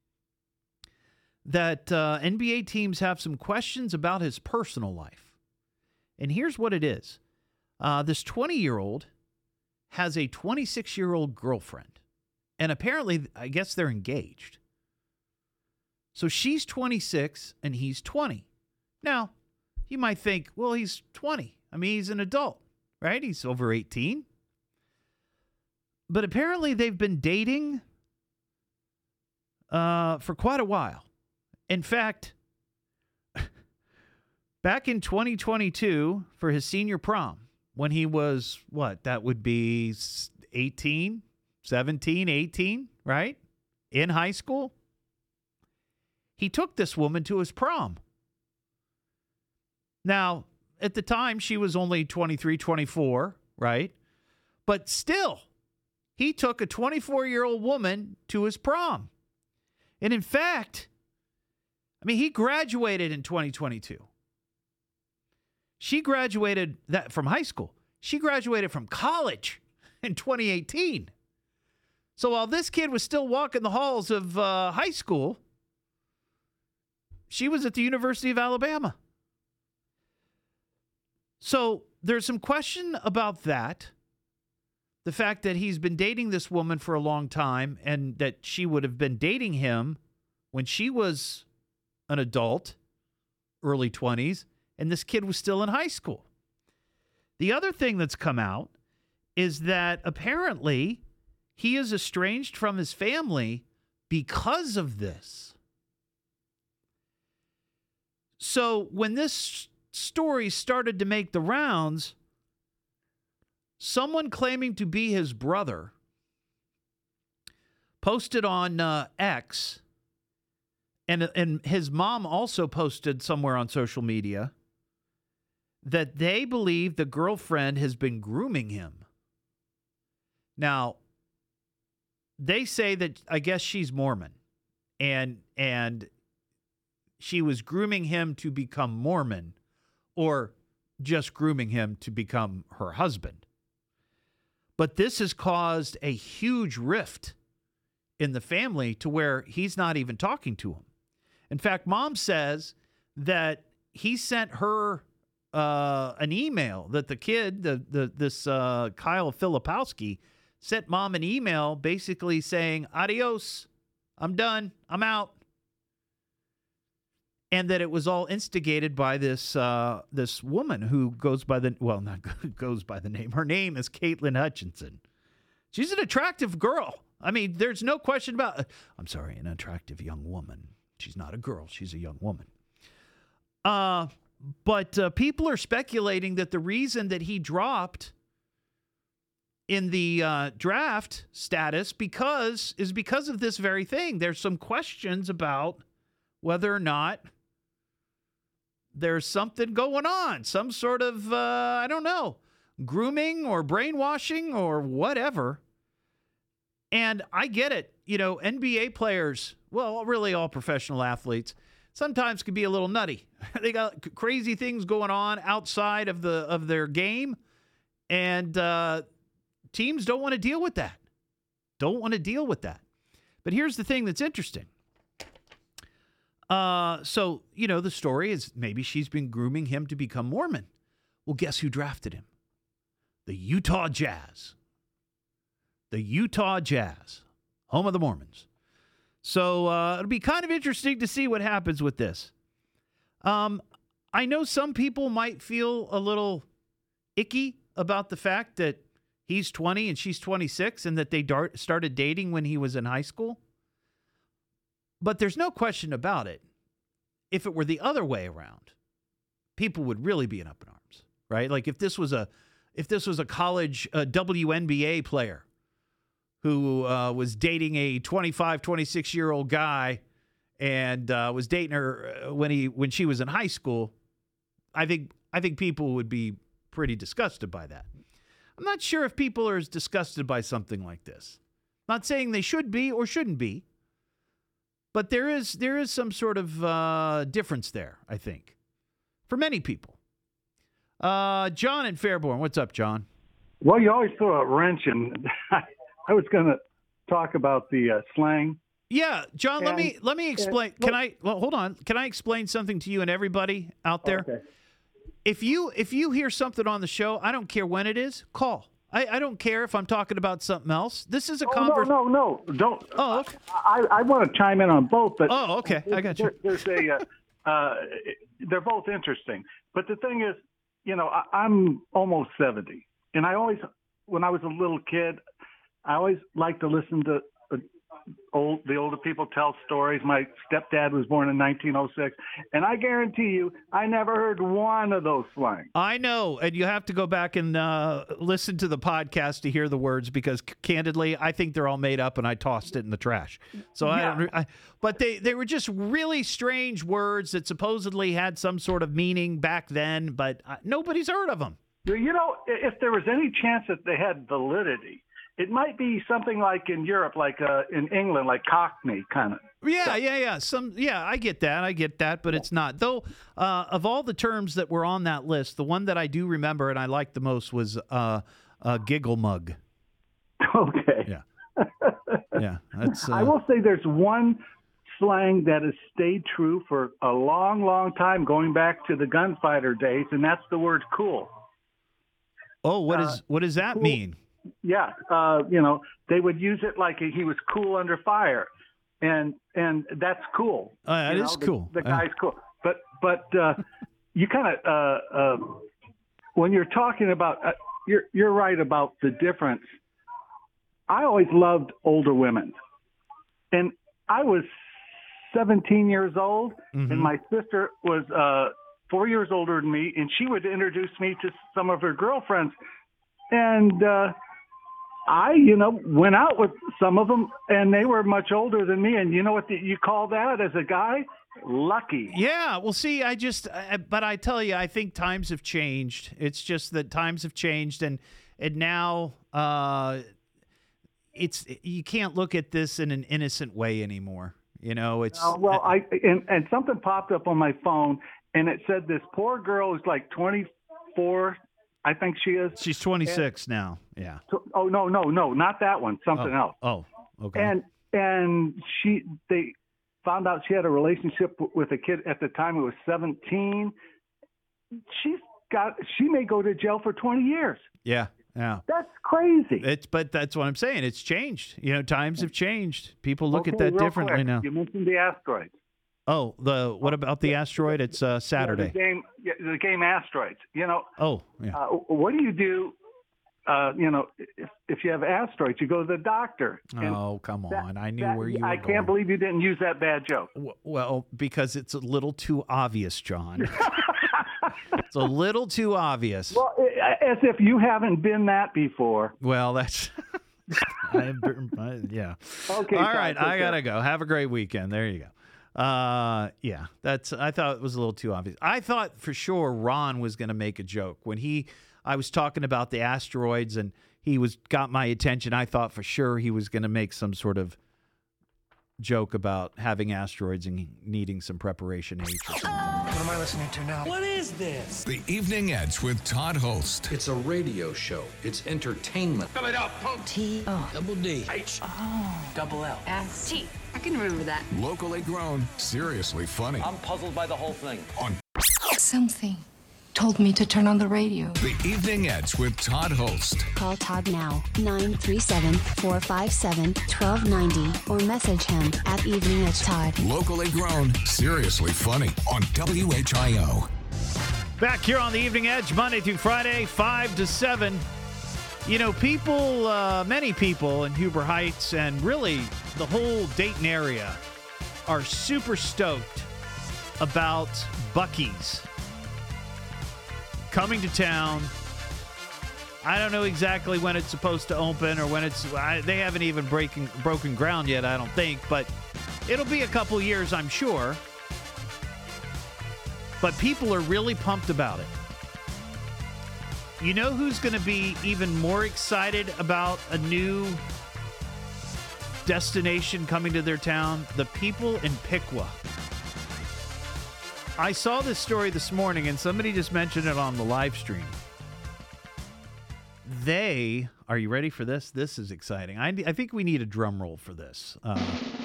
that uh, N B A teams have some questions about his personal life. And here's what it is. Uh, this twenty-year-old has a twenty-six-year-old girlfriend. And apparently, I guess they're engaged. So she's twenty-six and he's twenty. Now, you might think, well, he's twenty. I mean, he's an adult, right? He's over eighteen. But apparently they've been dating uh, for quite a while. In fact, Back in twenty twenty-two, for his senior prom, when he was, what, that would be eighteen, seventeen, eighteen, right? In high school. He took this woman to his prom. Now, at the time, she was only twenty-three, twenty-four, right? But still, he took a twenty-four-year-old woman to his prom. And in fact, I mean, he graduated in twenty twenty-two. She graduated that from high school. She graduated from college in twenty eighteen. So while this kid was still walking the halls of uh, high school, she was at the University of Alabama. So there's some question about that. The fact that he's been dating this woman for a long time and that she would have been dating him when she was an adult, early twenties, and this kid was still in high school. The other thing that's come out is that apparently he is estranged from his family because of this. So when this story started to make the rounds, someone claiming to be his brother posted on uh, X, and, and his mom also posted somewhere on social media, that they believe the girlfriend has been grooming him. Now, they say that, I guess she's Mormon, and and she was grooming him to become Mormon, or just grooming him to become her husband. But this has caused a huge rift in the family to where he's not even talking to him. In fact, Mom says that he sent her uh, an email, that the kid, the, the this uh, Kyle Filipowski, sent Mom an email basically saying, adios, I'm done, I'm out. And that it was all instigated by this uh, this woman who goes by the, well, not goes by the name. Her name is Caitlin Hutchinson. She's an attractive girl. I mean, there's no question about it. I'm sorry, an attractive young woman. She's not a girl. She's a young woman. Uh, but uh, people are speculating that the reason that he dropped in the uh, draft status because is because of this very thing. There's some questions about whether or not there's something going on, some sort of, uh, I don't know, grooming or brainwashing or whatever. And I get it. You know, N B A players, well, really all professional athletes, sometimes can be a little nutty. They got crazy things going on outside of the of their game, and uh, teams don't want to deal with that. Don't want to deal with that. But here's the thing that's interesting. Uh, so, you know, the story is maybe she's been grooming him to become Mormon. Well, guess who drafted him? The Utah Jazz. The Utah Jazz, home of the Mormons. So uh, it'll be kind of interesting to see what happens with this. Um, I know some people might feel a little icky about the fact that he's twenty and she's twenty-six and that they dart- started dating when he was in high school. But there's no question about it. If it were the other way around, people would really be in up in arms, right? Like if this was a, if this was a college uh, W N B A player who uh, was dating a twenty-five, twenty-six-year-old guy and uh, was dating her when he when she was in high school, I think I think people would be pretty disgusted by that. I'm not sure if people are as disgusted by something like this. Not saying they should be or shouldn't be. But there is there is some sort of uh, difference there, I think, for many people. Uh, John in Fairborn. What's up, John? Well, you always throw a wrench in. I was going to talk about the uh, slang. Yeah, John, and, let me let me explain. And, well, Can I well, hold on. Can I explain something to you and everybody out there? Okay. If you if you hear something on the show, I don't care when it is, call. I, I don't care if I'm talking about something else. This is a oh, conversation. No, no, no, don't. Oh, okay. I, I want to chime in on both, but oh, okay, I got you. There, there's a, uh, uh, they're both interesting, but the thing is, you know, I, I'm almost seventy, and I always, when I was a little kid, I always liked to listen to uh, old the older people tell stories. My stepdad was born in nineteen oh six, and I guarantee you, I never heard one of those slang. I know, and you have to go back and uh, listen to the podcast to hear the words because, c- candidly, I think they're all made up, and I tossed it in the trash. So Yeah. I, I, but they they were just really strange words that supposedly had some sort of meaning back then, but uh, nobody's heard of them. You know, if there was any chance that they had validity, it might be something like in Europe, like uh, in England, like Cockney kind of. Yeah, yeah, yeah. Some, yeah, I get that. I get that, but it's not. Though, uh, of all the terms that were on that list, the one that I do remember and I liked the most was uh, uh, giggle mug. Okay. Yeah. Yeah. That's. Uh, I will say there's one slang that has stayed true for a long, long time, going back to the gunfighter days, and that's the word cool. Oh, what uh, is what does that cool. mean? Yeah, uh, you know, they would use it like he was cool under fire, and and that's cool. Uh, that you is know, cool. The, the Uh. guy's cool, but but uh, you kind of uh, uh, when you're talking about, uh, you're you're right about the difference. I always loved older women, and I was seventeen years old, Mhm. and my sister was uh, four years older than me, and she would introduce me to some of her girlfriends. And uh, I, you know, went out with some of them, and they were much older than me. And you know what the, you call that as a guy? Lucky. Yeah, well, see, I just, I, but I tell you, I think times have changed. It's just that times have changed, and and now uh, it's you can't look at this in an innocent way anymore. You know, it's Uh, well, I and, and something popped up on my phone, and it said this poor girl is like twenty-four. I think she is. she's twenty-six now. Yeah. So, oh no, no, no, not that one. Something oh, else. Oh, okay. And and she they found out she had a relationship w- with a kid at the time who was seventeen. She's got she may go to jail for twenty years. yeah, yeah. That's crazy. It's but that's what I'm saying. It's changed. You know, times have changed. People look at Okay, that real differently quick, now. You mentioned the asteroids. Oh, the what about the asteroid? It's uh, Yeah, Saturday. the game, yeah, the game Asteroids. You know, Oh, yeah. uh, what do you do? Uh, you know, if, if you have asteroids, you go to the doctor. And Oh, come that- on. I knew that- where you were I going. can't believe you didn't use that bad joke. W- Well, because it's a little too obvious, John. It's a little too obvious. Well, i- as if you haven't been that before. Well, that's I, I, yeah. Okay. All Todd, right, take I care. gotta go. Have a great weekend. There you go. Uh, yeah, that's. I thought it was a little too obvious. I thought for sure Ron was going to make a joke when he. I was talking about the asteroids and he was got my attention. I thought for sure he was going to make some sort of joke about having asteroids and needing some preparation H or something. What am I listening to now? What is this? The Evening Edge with Todd Holst. It's a radio show. It's entertainment. Fill it up, punk. T O Double D. H. Double L. S T. I can remember that. Locally grown, seriously funny. I'm puzzled by the whole thing. On Something told me to turn on the radio. The Evening Edge with Todd Holst. Call Todd now, nine three seven, four five seven, one two nine zero, or message him at Evening Edge Todd. Locally grown, seriously funny. On W H I O. Back here on the Evening Edge, Monday through Friday, five to seven. You know, people, uh, many people in Huber Heights and really the whole Dayton area are super stoked about Buc-ee's coming to town. I don't know exactly when it's supposed to open or when it's, I, they haven't even breaking, broken ground yet, I don't think, but it'll be a couple years, I'm sure. But people are really pumped about it. You know who's going to be even more excited about a new destination coming to their town? The people in Piqua. I saw this story this morning, and somebody just mentioned it on the live stream. They, are you ready for this? This is exciting. I, I think we need a drum roll for this. Uh,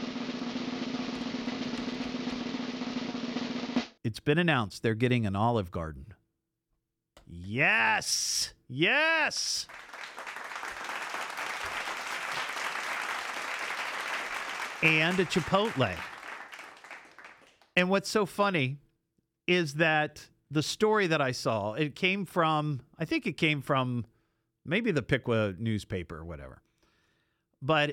it's been announced they're getting an Olive Garden. Yes! Yes! And a Chipotle. And what's so funny is that the story that I saw, it came from, I think it came from maybe the Piqua newspaper or whatever. But it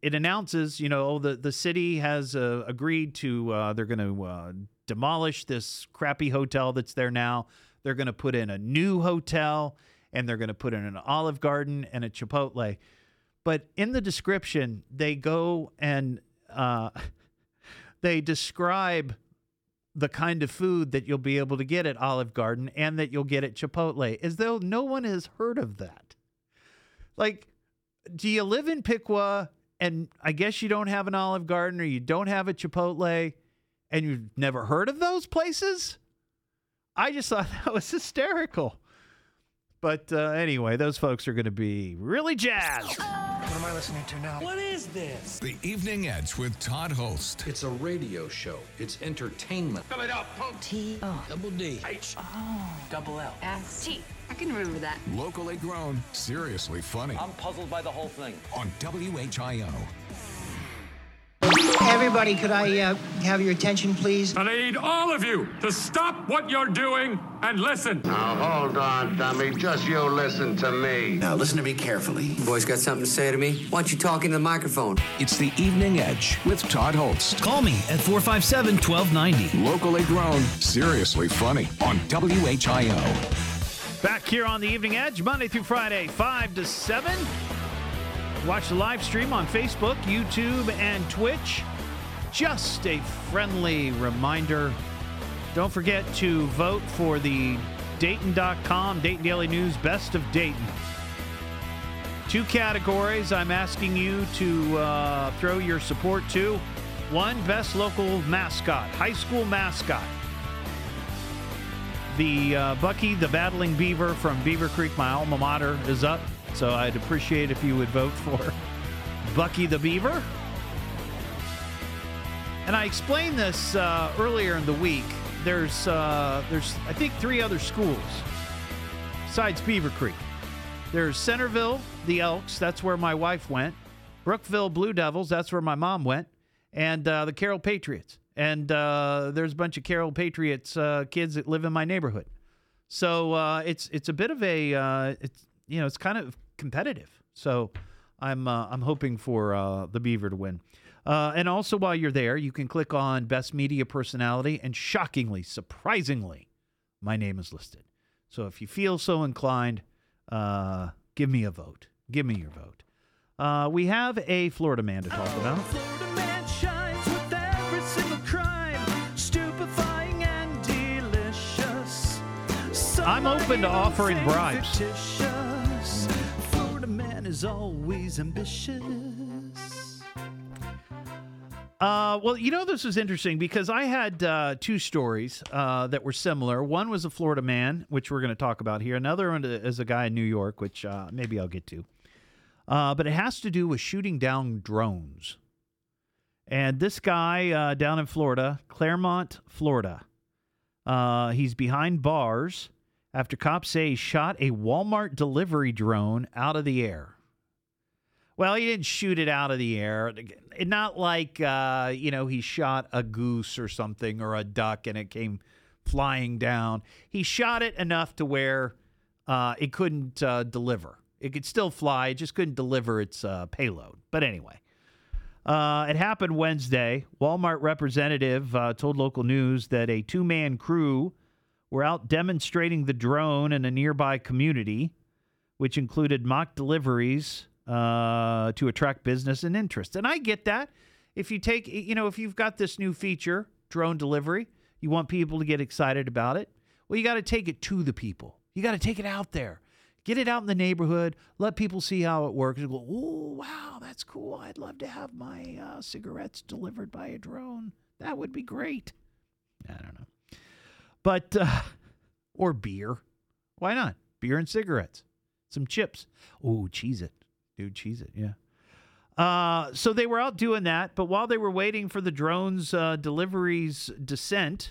it announces, you know, the, the city has uh, agreed to, uh, they're going to uh, demolish this crappy hotel that's there now. They're going to put in a new hotel, and they're going to put in an Olive Garden and a Chipotle. But in the description, they go and uh, they describe the kind of food that you'll be able to get at Olive Garden and that you'll get at Chipotle, as though no one has heard of that. Like, do you live in Piqua and I guess you don't have an Olive Garden or you don't have a Chipotle and you've never heard of those places? I just thought that was hysterical. But uh, anyway, those folks are going to be really jazzed. What am I listening to now? What is this? The Evening Edge with Todd Holst. It's a radio show. It's entertainment. Fill it up, punk. T O Double D. H. Oh Double L. S T. I can remember that. Locally grown, seriously funny. I'm puzzled by the whole thing. On W H I O. Everybody, could I uh, have your attention, please? I need all of you to stop what you're doing and listen. Now, hold on, dummy. Just you listen to me. Now, listen to me carefully. You boys got something to say to me? Why don't you talk into the microphone? It's the Evening Edge with Todd Holst. Call me at four five seven, one two nine zero. Locally grown, seriously funny. On W H I O. Back here on the Evening Edge, Monday through Friday, five to seven. Watch the live stream on Facebook, YouTube, and Twitch. Just a friendly reminder, don't forget to vote for the Dayton dot com, Dayton Daily News Best of Dayton. Two categories I'm asking you to uh, throw your support to. One, best local mascot, high school mascot. The uh, Bucky the Battling Beaver from Beaver Creek, my alma mater, is up. So I'd appreciate if you would vote for Bucky the Beaver. And I explained this uh, earlier in the week. There's, uh, there's, I think, three other schools besides Beaver Creek. There's Centerville, the Elks. That's where my wife went. Brookville Blue Devils. That's where my mom went. And uh, the Carroll Patriots. And uh, there's a bunch of Carroll Patriots uh, kids that live in my neighborhood. So uh, it's it's a bit of a uh, it's you know it's kind of competitive. So I'm uh, I'm hoping for uh, the Beaver to win. Uh, and also, while you're there, you can click on Best Media Personality, and shockingly, surprisingly, my name is listed. So if you feel so inclined, uh, give me a vote. Give me your vote. Uh, we have a Florida man to talk about. Florida man shines with every single crime, stupefying and delicious. I'm open to offering bribes. Fictitious. Florida man is always ambitious. Uh, well, you know, this was interesting because I had uh, two stories uh, that were similar. One was a Florida man, which we're going to talk about here. Another one is a guy in New York, which uh, maybe I'll get to. Uh, but it has to do with shooting down drones. And this guy uh, down in Florida, Claremont, Florida, uh, he's behind bars after cops say he shot a Walmart delivery drone out of the air. Well, he didn't shoot it out of the air. Not like, uh, you know, he shot a goose or something or a duck and it came flying down. He shot it enough to where uh, it couldn't uh, deliver. It could still fly, it just couldn't deliver its uh, payload. But anyway, uh, it happened Wednesday. Walmart representative uh, told local news that a two-man crew were out demonstrating the drone in a nearby community, which included mock deliveries uh, to attract business and interest. And I get that. If you take, you know, if you've got this new feature, drone delivery, you want people to get excited about it. Well, you got to take it to the people. You got to take it out there. Get it out in the neighborhood. Let people see how it works. And go, oh, wow, that's cool. I'd love to have my uh, cigarettes delivered by a drone. That would be great. I don't know. But, uh, or beer. Why not? Beer and cigarettes. Some chips. Oh, Cheez-It. Dude, Cheez-It, yeah. Uh, so they were out doing that, but while they were waiting for the drone's uh, delivery's descent,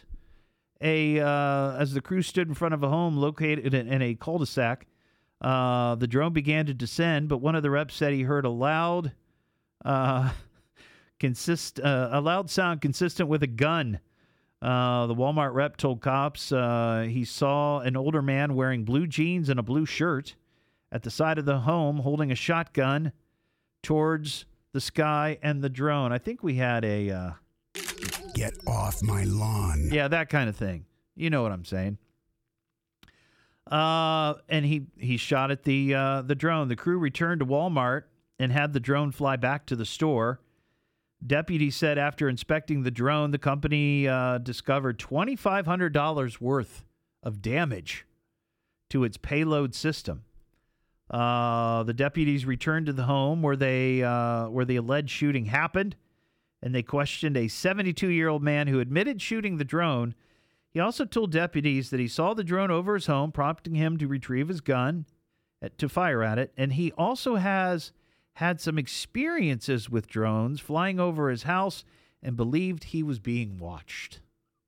a uh, as the crew stood in front of a home located in, in a cul-de-sac, uh, the drone began to descend, but one of the reps said he heard a loud, uh, consist uh, a loud sound consistent with a gun. Uh, the Walmart rep told cops uh, he saw an older man wearing blue jeans and a blue shirt at the side of the home holding a shotgun towards the sky, and the drone. I think we had a... Uh, Get off my lawn. Yeah, that kind of thing. You know what I'm saying. Uh, and he, he shot at the uh, the drone. The crew returned to Walmart and had the drone fly back to the store. Deputies said after inspecting the drone, the company uh, discovered two thousand five hundred dollars worth of damage to its payload system. Uh, the deputies returned to the home where they uh, where the alleged shooting happened, and they questioned a seventy-two-year-old man who admitted shooting the drone. He also told deputies that he saw the drone over his home, prompting him to retrieve his gun at, to fire at it. And he also has had some experiences with drones flying over his house and believed he was being watched.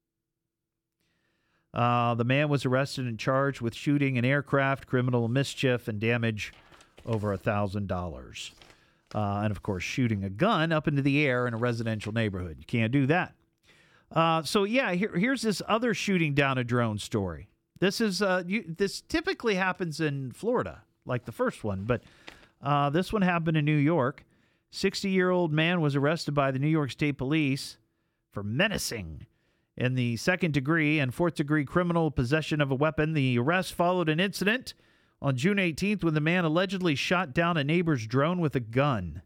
Uh, the man was arrested and charged with shooting an aircraft, criminal mischief, and damage over one thousand dollars. Uh, and, of course, shooting a gun up into the air in a residential neighborhood. You can't do that. Uh, so, yeah, here, here's this other shooting down a drone story. This is uh, you, this typically happens in Florida, like the first one, but uh, this one happened in New York. sixty-year-old man was arrested by the New York State Police for menacing in the second degree and fourth degree criminal possession of a weapon. The arrest followed an incident on June eighteenth when the man allegedly shot down a neighbor's drone with a gun.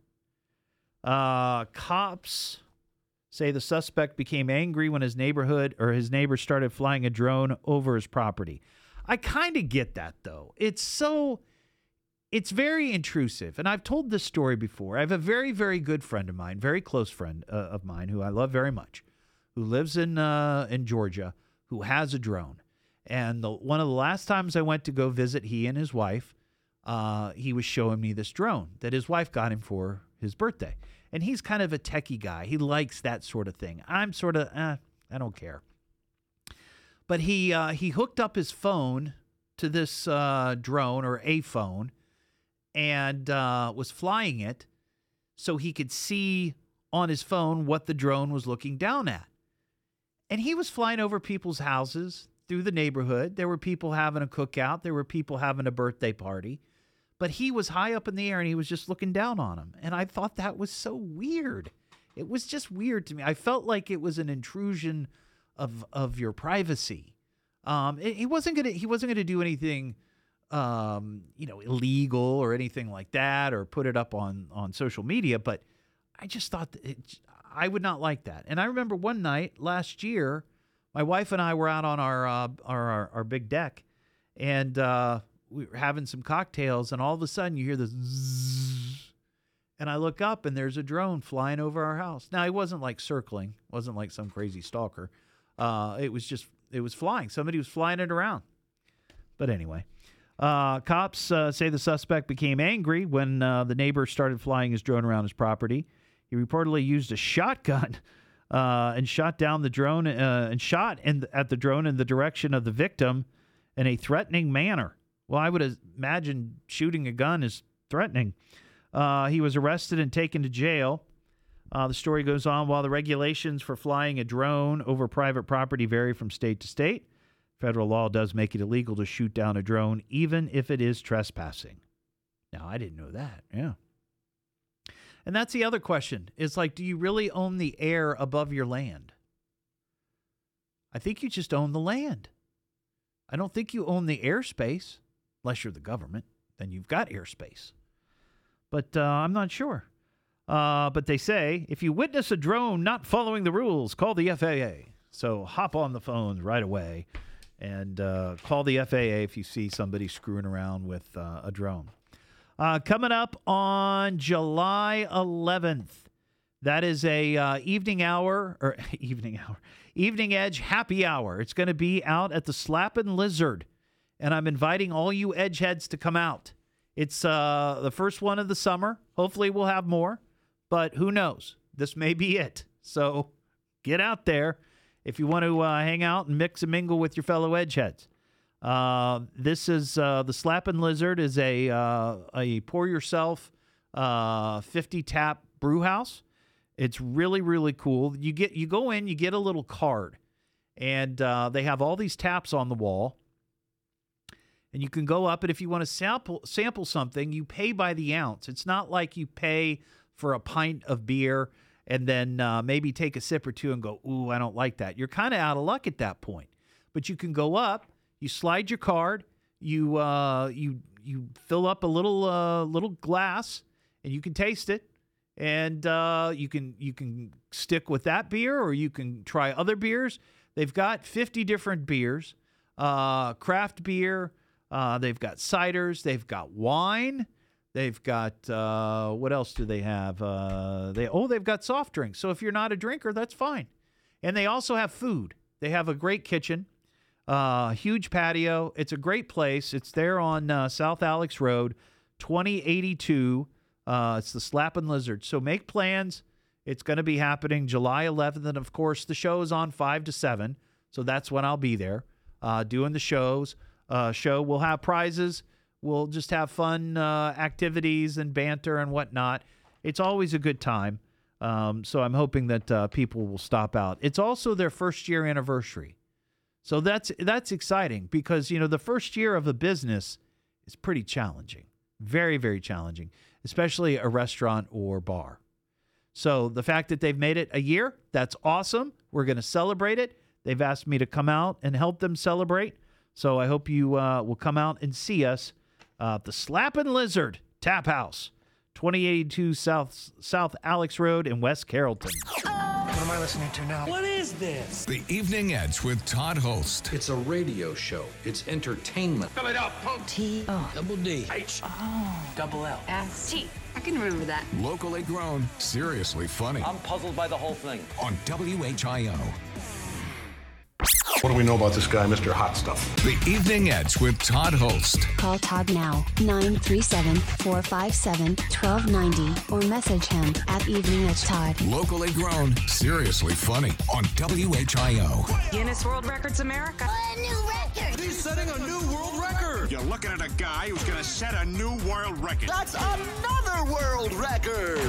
Uh, cops say the suspect became angry when his neighborhood or his neighbor started flying a drone over his property. I kind of get that, though. It's so, it's very intrusive. And I've told this story before. I have a very, very good friend of mine, very close friend uh, of mine who I love very much, who lives in uh, in Georgia, who has a drone. And the, one of the last times I went to go visit he and his wife, uh, he was showing me this drone that his wife got him for his birthday. And he's kind of a techie guy. He likes that sort of thing. I'm sort of, eh, I don't care. But he uh, he hooked up his phone to this uh, drone or a phone and uh, was flying it so he could see on his phone what the drone was looking down at. And he was flying over people's houses through the neighborhood. There were people having a cookout. There were people having a birthday party. But he was high up in the air, and he was just looking down on them. And I thought that was so weird. It was just weird to me. I felt like it was an intrusion of of your privacy. Um, it, he wasn't gonna he wasn't gonna do anything, um, you know, illegal or anything like that, or put it up on on social media. But I just thought that it, I would not like that. And I remember one night last year, my wife and I were out on our uh, our, our our big deck, and uh, we were having some cocktails, and all of a sudden you hear this zzz, and I look up, and there's a drone flying over our house. Now, it wasn't like circling, wasn't like some crazy stalker. Uh, it was just, it was flying. Somebody was flying it around. But anyway, uh, cops uh, say the suspect became angry when uh, the neighbor started flying his drone around his property. He reportedly used a shotgun uh, and shot down the drone uh, and shot in the, at the drone in the direction of the victim in a threatening manner. Well, I would imagine shooting a gun is threatening. Uh, he was arrested and taken to jail. Uh, the story goes on. While the regulations for flying a drone over private property vary from state to state, federal law does make it illegal to shoot down a drone, even if it is trespassing. Now, I didn't know that. Yeah. And that's the other question. It's like, do you really own the air above your land? I think you just own the land. I don't think you own the airspace. Unless you're the government, then you've got airspace. But uh, I'm not sure. Uh, but they say, if you witness a drone not following the rules, call the F A A. So hop on the phones right away and uh, call the F A A if you see somebody screwing around with uh, a drone. Uh, coming up on July eleventh, that is a uh, evening hour, or evening hour, Evening Edge happy hour. It's going to be out at the Slappin' Lizard. And I'm inviting all you Edgeheads to come out. It's uh, the first one of the summer. Hopefully we'll have more, but who knows? This may be it. So get out there if you want to uh, hang out and mix and mingle with your fellow Edgeheads. Uh, this is uh, the Slappin' Lizard is a uh, a pour yourself uh, fifty tap brew house. It's really really cool. You get you go in, you get a little card, and uh, they have all these taps on the wall. And you can go up, and if you want to sample sample something, you pay by the ounce. It's not like you pay for a pint of beer and then uh, maybe take a sip or two and go, ooh, I don't like that. You're kind of out of luck at that point. But you can go up, you slide your card, you uh, you you fill up a little uh, little glass, and you can taste it. And uh, you can you can stick with that beer, or you can try other beers. They've got fifty different beers, uh, craft beer. Uh, they've got ciders. They've got wine. They've got uh, what else do they have? Uh, they oh, they've got soft drinks. So if you're not a drinker, that's fine. And they also have food. They have a great kitchen, uh, huge patio. It's a great place. It's there on uh, South Alex Road, twenty eighty-two. Uh, it's the Slappin' Lizard. So make plans. It's going to be happening July eleventh. And, of course, the show is on five to seven. So that's when I'll be there uh, doing the shows. Uh, show. We'll have prizes. We'll just have fun uh, activities and banter and whatnot. It's always a good time. Um, so I'm hoping that uh, people will stop out. It's also their first year anniversary. So that's that's exciting because, you know, the first year of a business is pretty challenging. Very, very challenging, especially a restaurant or bar. So the fact that they've made it a year, that's awesome. We're going to celebrate it. They've asked me to come out and help them celebrate. So I hope you uh, will come out and see us uh, at the Slappin' Lizard Tap House, twenty eighty-two South South Alex Road in West Carrollton. What am I listening to now? What is this? The Evening Edge with Todd Holst. It's a radio show. It's entertainment. Fill it up. T O Double D. H. Oh Double L. S T. I can remember that. Locally grown, seriously funny. I'm puzzled by the whole thing. On W H I O. What do we know about this guy, Mister Hot Stuff? The Evening Edge with Todd Holst. Call Todd now, nine three seven, four five seven, one two nine zero, or message him at Evening Edge Todd. Locally grown, seriously funny. On W H I O. Guinness World Records America. A new record! He's setting a new world record! You're looking at a guy who's gonna set a new world record. That's another world record!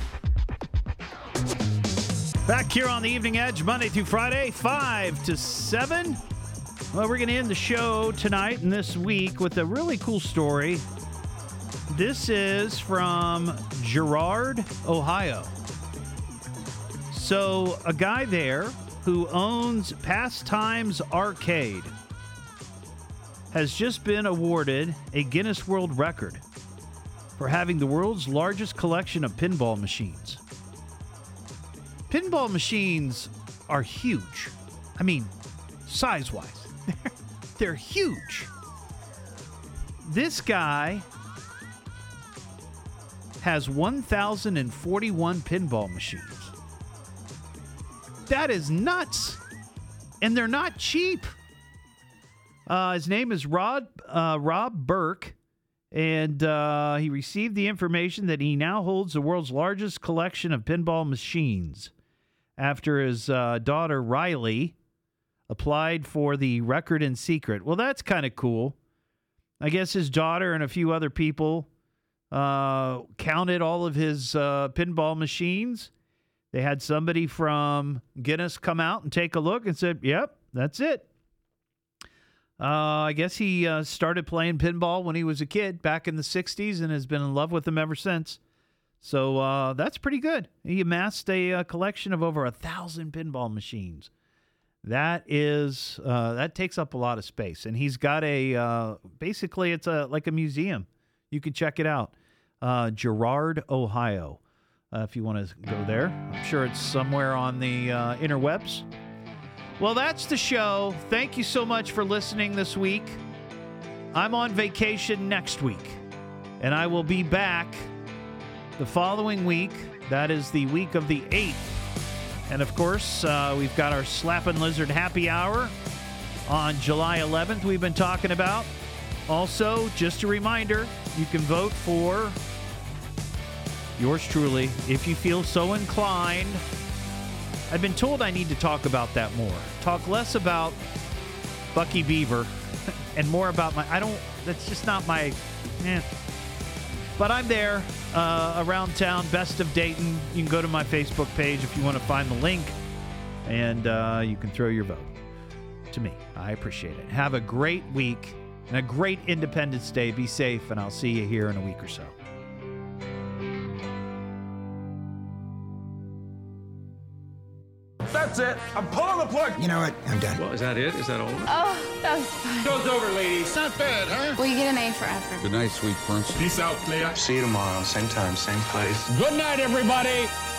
Back here on the Evening Edge, Monday through Friday, five to seven. Well, we're going to end the show tonight and this week with a really cool story. This is from Girard, Ohio. So, a guy there who owns Pastimes Arcade has just been awarded a Guinness World Record for having the world's largest collection of pinball machines. Pinball machines are huge. I mean, size-wise. They're, they're huge. This guy has one thousand forty-one pinball machines. That is nuts. And they're not cheap. Uh, his name is Rod, uh, Rob Burke. And uh, he received the information that he now holds the world's largest collection of pinball machines after his uh, daughter, Riley, applied for the record in secret. Well, that's kind of cool. I guess his daughter and a few other people uh, counted all of his uh, pinball machines. They had somebody from Guinness come out and take a look and said, yep, that's it. Uh, I guess he uh, started playing pinball when he was a kid back in the sixties and has been in love with them ever since. So uh, that's pretty good. He amassed a, a collection of over a thousand pinball machines. That is uh, that takes up a lot of space, and he's got a uh, basically it's a like a museum. You can check it out, uh, Girard, Ohio, uh, if you want to go there. I'm sure it's somewhere on the uh, interwebs. Well, that's the show. Thank you so much for listening this week. I'm on vacation next week, and I will be back the following week. That is the week of the eighth. And, of course, uh, we've got our Slappin' Lizard Happy Hour on July eleventh we've been talking about. Also, just a reminder, you can vote for yours truly if you feel so inclined. I've been told I need to talk about that more. Talk less about Bucky Beaver and more about my... I don't... That's just not my... Eh. But I'm there uh, around town, Best of Dayton. You can go to my Facebook page if you want to find the link, and uh, you can throw your vote to me. I appreciate it. Have a great week and a great Independence Day. Be safe, and I'll see you here in a week or so. That's it. I'm pulling the plug. You know what? I'm done. Well, is that it? Is that all? Oh, that was fun. Show's over, ladies. Not bad, huh? Well, you get an A for effort. Good night, sweet prince. Peace out, Clea. See you tomorrow, same time, same place. Good night, everybody.